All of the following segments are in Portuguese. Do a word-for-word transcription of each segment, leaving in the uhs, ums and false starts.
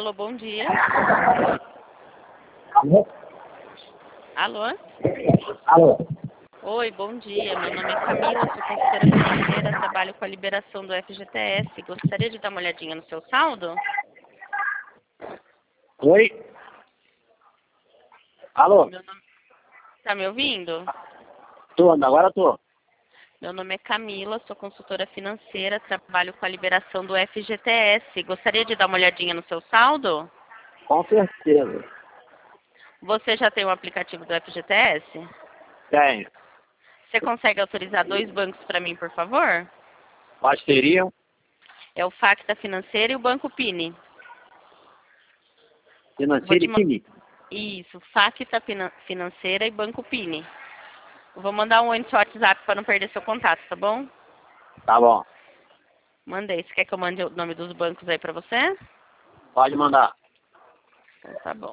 Alô, bom dia. Alô? Alô? Alô? Oi, bom dia. Meu nome é Camila, sou consultora financeira, trabalho com a liberação do F G T S. Gostaria de dar uma olhadinha no seu saldo? Oi? Alô? Meu nome... Tá me ouvindo? Tô, agora tô. Meu nome é Camila, sou consultora financeira, trabalho com a liberação do F G T S. Gostaria de dar uma olhadinha no seu saldo? Com certeza. Você já tem o aplicativo do F G T S? Tenho. Você consegue autorizar dois bancos para mim, por favor? Quais seriam? É o Facta Financeira e o Banco Pini. Vou Financeiro te e ma- Pini. Isso, Facta Fina- Financeira e Banco Pini. Eu vou mandar um oi no seu WhatsApp para não perder seu contato, tá bom? Tá bom. Mandei. Você quer que eu mande o nome dos bancos aí para você? Pode mandar. Então tá bom.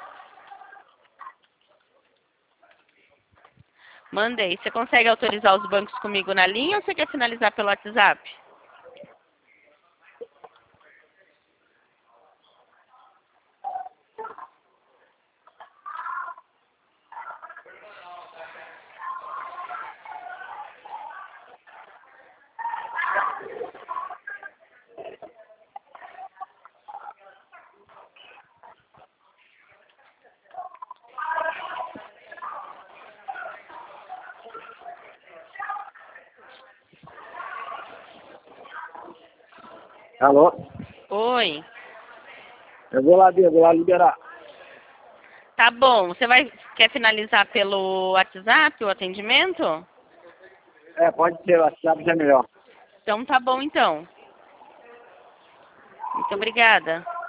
Mandei. Você consegue autorizar os bancos comigo na linha ou você quer finalizar pelo WhatsApp? Alô? Oi. Eu vou lá ver, eu vou lá liberar. Tá bom. Você vai quer finalizar pelo WhatsApp o atendimento? É, pode ser, o WhatsApp já é melhor. Então tá bom então. Muito obrigada.